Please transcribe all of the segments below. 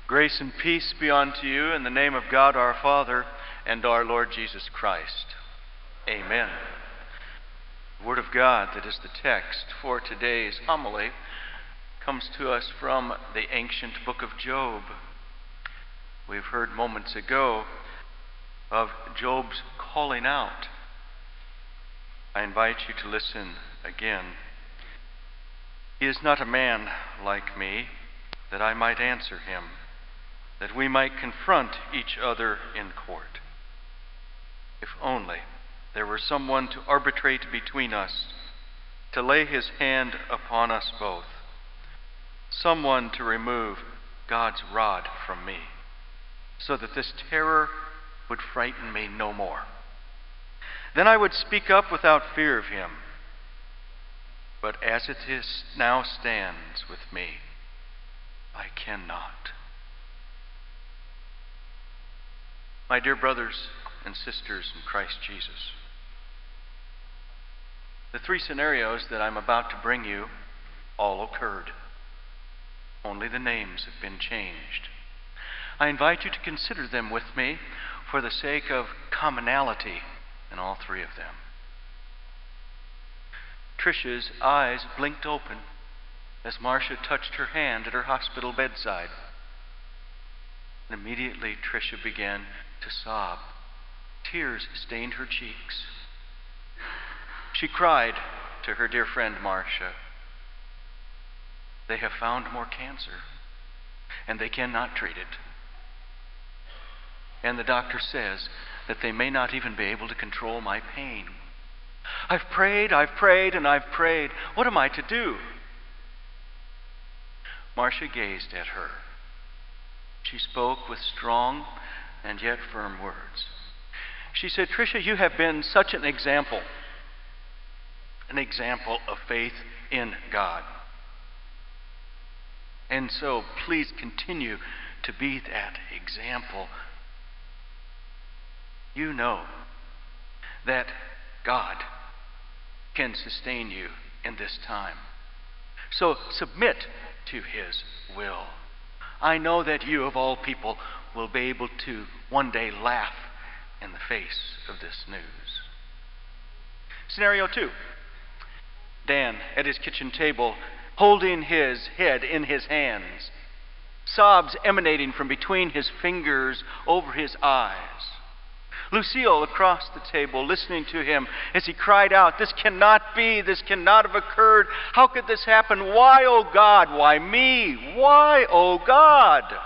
Grace and peace be unto you in the name of God our Father and our Lord Jesus Christ. Amen. The Word of God that is the text for today's homily comes to us from the ancient book of Job. We've heard moments ago of Job's calling out. I invite you to listen again. He is not a man like me, that I might answer him, that we might confront each other in court. If only there were someone to arbitrate between us, to lay his hand upon us both, someone to remove God's rod from me, so that this terror would frighten me no more. Then I would speak up without fear of him. But as it is now stands with me, I cannot. My dear brothers and sisters in Christ Jesus, the three scenarios that I'm about to bring you all occurred. Only the names have been changed. I invite you to consider them with me for the sake of commonality in all three of them. Tricia's eyes blinked open as Marcia touched her hand at her hospital bedside. And immediately Tricia began to sob. Tears stained her cheeks. She cried to her dear friend Marcia, "They have found more cancer, and they cannot treat it. And the doctor says that they may not even be able to control my pain. I've prayed, and I've prayed. What am I to do?" Marcia gazed at her. She spoke with strong and yet firm words. She said, "Tricia, you have been such an example of faith in God. And so please continue to be that example. You know that God can sustain you in this time. So submit to his will. I know that you, of all people, will be able to one day laugh in the face of this news." Scenario 2. Dan at his kitchen table, holding his head in his hands, sobs emanating from between his fingers over his eyes. Lucille across the table, listening to him as he cried out, "This cannot be, this cannot have occurred. How could this happen? Why, oh God? Why me? Why, oh God?"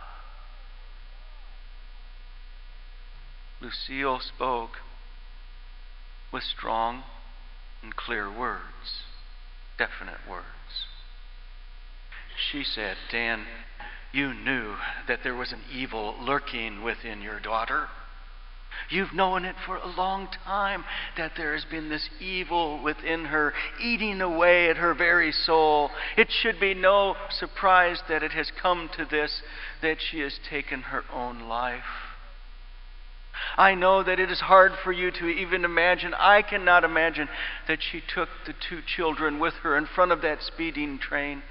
Lucille spoke with strong and clear words, definite words. She said, "Dan, you knew that there was an evil lurking within your daughter. You've known it for a long time, that there has been this evil within her, eating away at her very soul. It should be no surprise that it has come to this, that she has taken her own life. I know that it is hard for you to even imagine. I cannot imagine that she took the 2 children with her in front of that speeding train.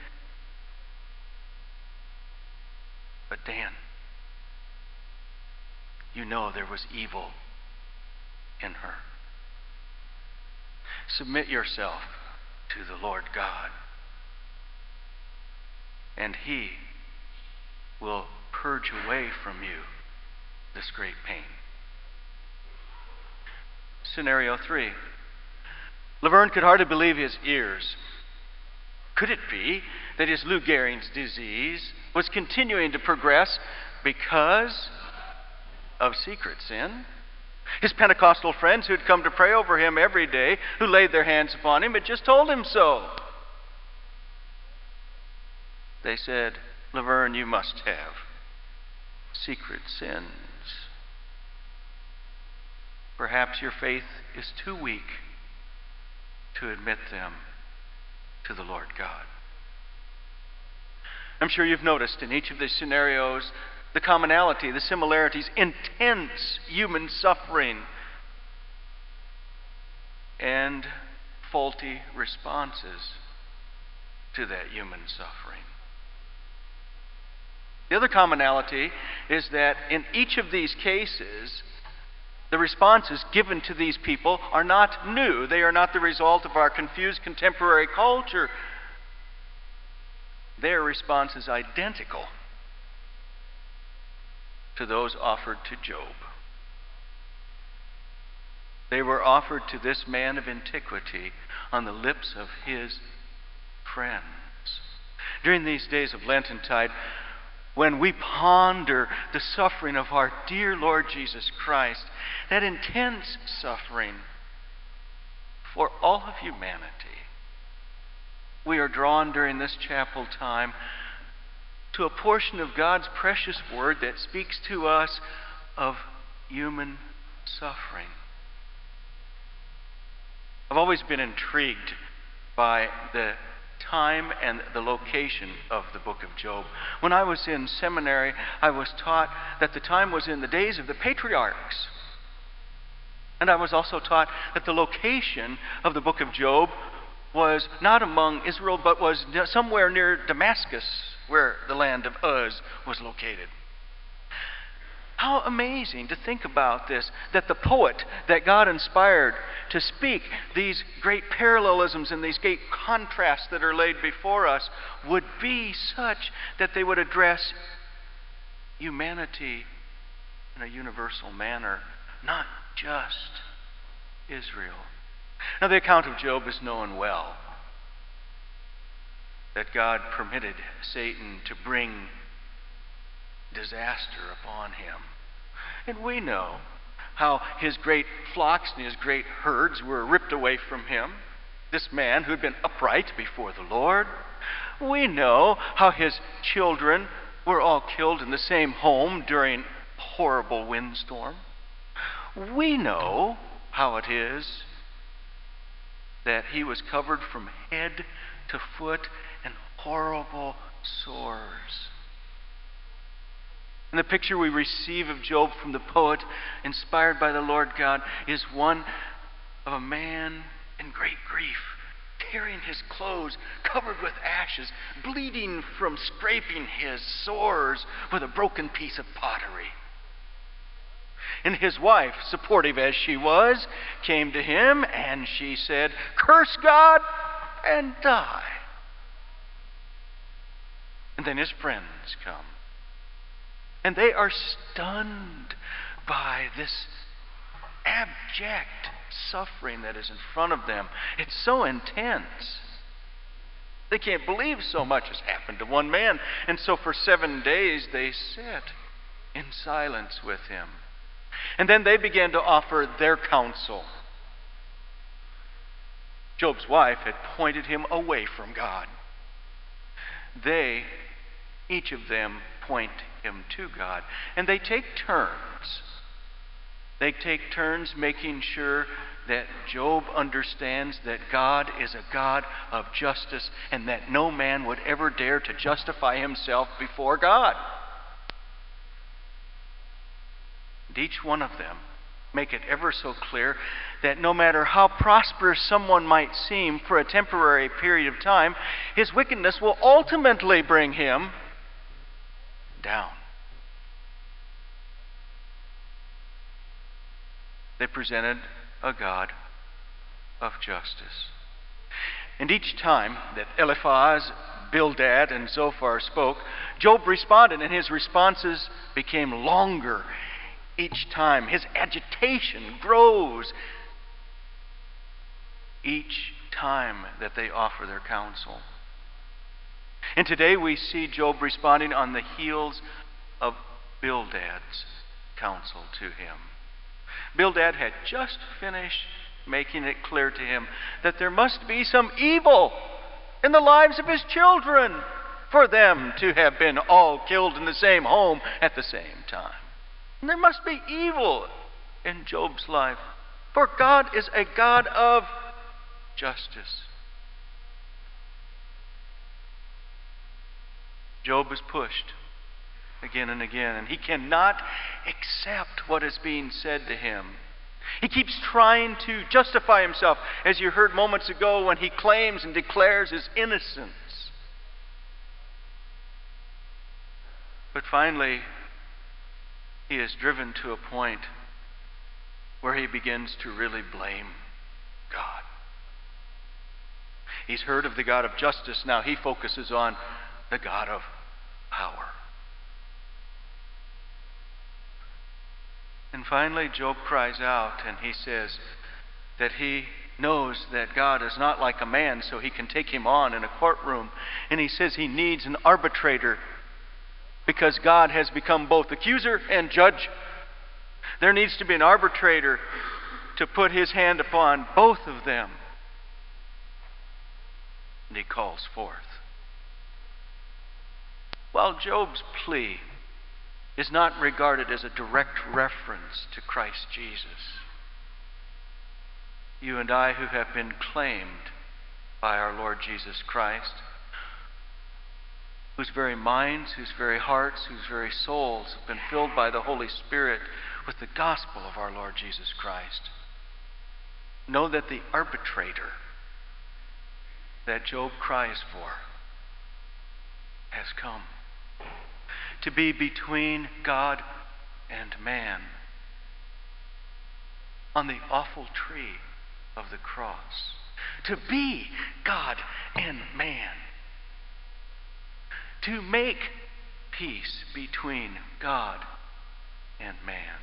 But Dan, you know there was evil in her. Submit yourself to the Lord God, and he will purge away from you this great pain." Scenario 3. Laverne could hardly believe his ears. Could it be that his Lou Gehrig's disease was continuing to progress because of secret sin? His Pentecostal friends who had come to pray over him every day, who laid their hands upon him, had just told him so. They said, "Laverne, you must have secret sins. Perhaps your faith is too weak to admit them to the Lord God." I'm sure you've noticed in each of these scenarios the commonality, the similarities, intense human suffering, and faulty responses to that human suffering. The other commonality is that in each of these cases, the responses given to these people are not new. They are not the result of our confused contemporary culture. Their response is identical to those offered to Job. They were offered to this man of antiquity on the lips of his friends. During these days of Lentintide, when we ponder the suffering of our dear Lord Jesus Christ, that intense suffering for all of humanity, we are drawn during this chapel time to a portion of God's precious word that speaks to us of human suffering. I've always been intrigued by the time and the location of the book of Job. When I was in seminary, I was taught that the time was in the days of the patriarchs. And I was also taught that the location of the book of Job was not among Israel, but was somewhere near Damascus, where the land of Uz was located. How amazing to think about this, that the poet that God inspired to speak these great parallelisms and these great contrasts that are laid before us would be such that they would address humanity in a universal manner, not just Israel. Now, the account of Job is known well, that God permitted Satan to bring disaster upon him. And we know how his great flocks and his great herds were ripped away from him. This man who had been upright before the Lord. We know how his children were all killed in the same home during a horrible windstorm. We know how it is that he was covered from head to foot in horrible sores. And the picture we receive of Job from the poet, inspired by the Lord God, is one of a man in great grief, tearing his clothes, covered with ashes, bleeding from scraping his sores with a broken piece of pottery. And his wife, supportive as she was, came to him and she said, "Curse God and die." And then his friends come. And they are stunned by this abject suffering that is in front of them. It's so intense. They can't believe so much has happened to one man. And so for 7 days they sit in silence with him. And then they began to offer their counsel. Job's wife had pointed him away from God. They, each of them, point him to God. And they take turns. They take turns making sure that Job understands that God is a God of justice and that no man would ever dare to justify himself before God. And each one of them make it ever so clear that no matter how prosperous someone might seem for a temporary period of time, his wickedness will ultimately bring him down. They presented a God of justice. And each time that Eliphaz, Bildad, and Zophar spoke, Job responded, and his responses became longer each time. His agitation grows each time that they offer their counsel. And today we see Job responding on the heels of Bildad's counsel to him. Bildad had just finished making it clear to him that there must be some evil in the lives of his children for them to have been all killed in the same home at the same time. And there must be evil in Job's life, for God is a God of justice. Job is pushed again and again, and he cannot accept what is being said to him. He keeps trying to justify himself, as you heard moments ago when he claims and declares his innocence. But finally, he is driven to a point where he begins to really blame God. He's heard of the God of justice. Now he focuses on the God of power. And finally, Job cries out and he says that he knows that God is not like a man, so he can take him on in a courtroom. And he says he needs an arbitrator because God has become both accuser and judge. There needs to be an arbitrator to put his hand upon both of them. And he calls forth. While Job's plea is not regarded as a direct reference to Christ Jesus, you and I who have been claimed by our Lord Jesus Christ, whose very minds, whose very hearts, whose very souls have been filled by the Holy Spirit with the gospel of our Lord Jesus Christ, know that the arbitrator that Job cries for has come to be between God and man on the awful tree of the cross. To be God and man. To make peace between God and man.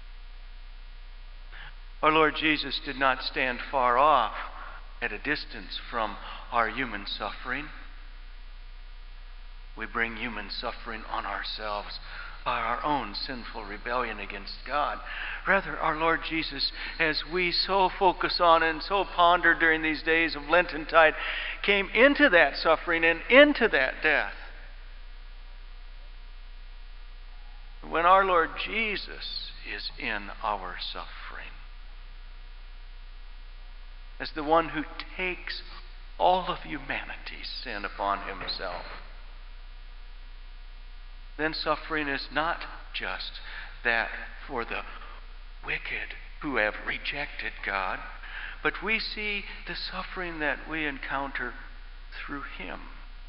Our Lord Jesus did not stand far off at a distance from our human suffering. We bring human suffering on ourselves by our own sinful rebellion against God. Rather, our Lord Jesus, as we so focus on and so ponder during these days of Lentintide, came into that suffering and into that death. When our Lord Jesus is in our suffering, as the one who takes all of humanity's sin upon himself, then suffering is not just that for the wicked who have rejected God, but we see the suffering that we encounter through him.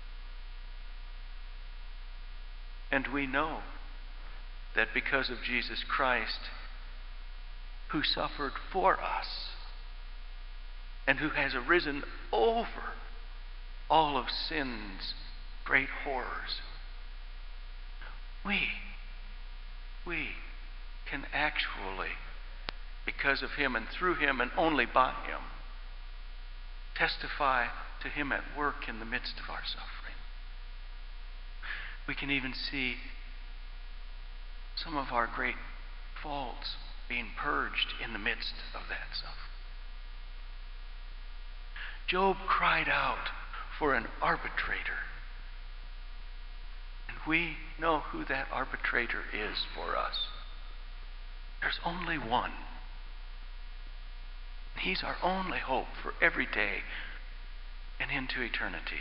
And we know that because of Jesus Christ, who suffered for us, and who has arisen over all of sin's great horrors, we can actually, because of him and through him and only by him, testify to him at work in the midst of our suffering. We can even see some of our great faults being purged in the midst of that suffering. Job cried out for an arbitrator. And we know who that arbitrator is for us. There's only one. He's our only hope for every day and into eternity.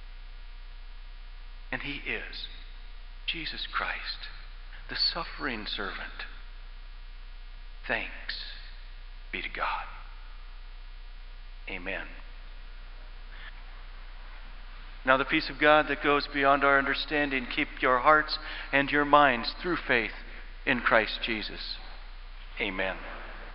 And he is Jesus Christ, the suffering servant. Thanks be to God. Amen. Now the peace of God that goes beyond our understanding, keep your hearts and your minds through faith in Christ Jesus. Amen.